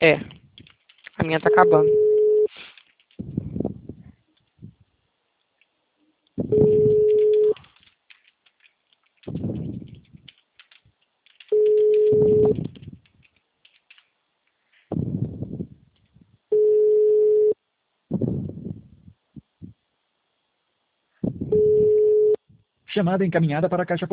É, a minha tá acabando. Chamada encaminhada para a caixa